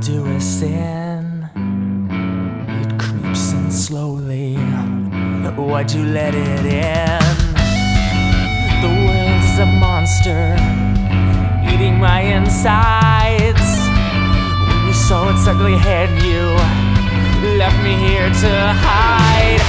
do a sin, it creeps in slowly. Why'd you let it in? The world is a monster, eating my insides. When you saw its ugly head, you left me here to hide.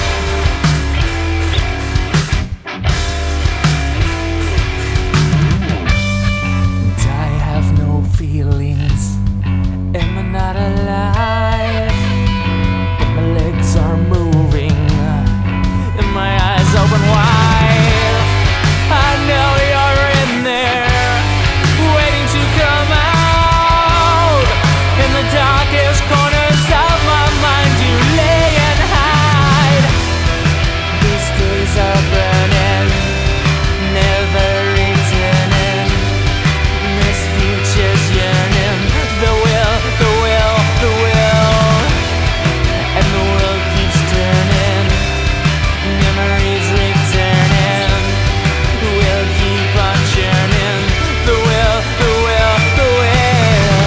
And I have no feelings, am I not alive? But my legs are moving, and my eyes open wide. I know you're in there, waiting to come out. In the darkest corners of my mind, you lay and hide. These days are burning, never returning. This future's yearning. The will, the will, the will. And the world keeps turning, memories returning. We'll keep on churning. The will, the will, the will.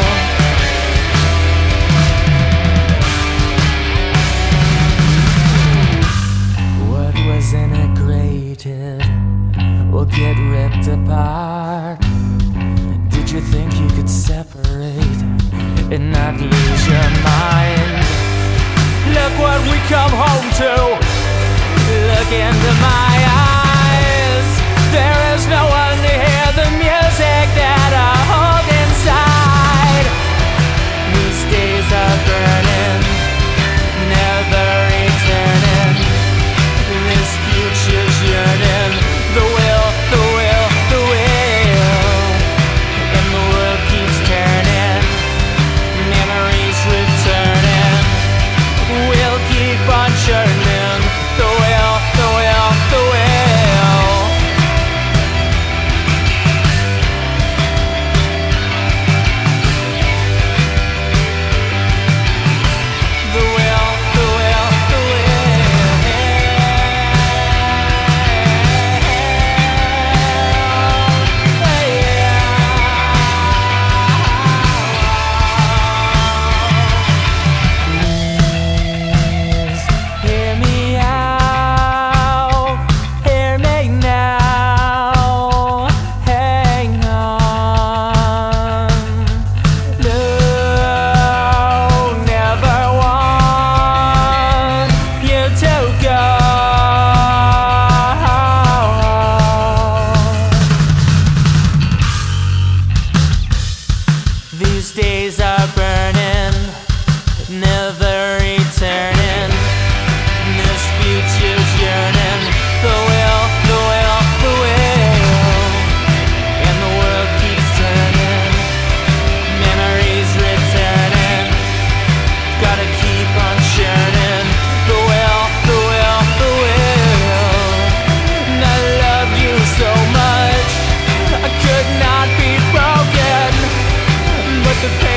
What was integrated will get ripped apart. Did you think you could separate and not lose your mind? Look what we come home to. Look into my eyes. There is no one to hear the music that I hold inside. These days are burning, never returning. This future's yearning. The will, the will, the will. And the world keeps turning, memories returning. We'll keep on churning. The will, the will, the will. The will, the will, the Please hear me out, hear me now, hang on. No, never want you to go. These days are burning, never returning. This future's yearning. The will, the will, the will. And the world keeps turning, memories returning. Gotta keep on churning. The will, the will, the will. And I loved you so much, I could not be broken. But the pain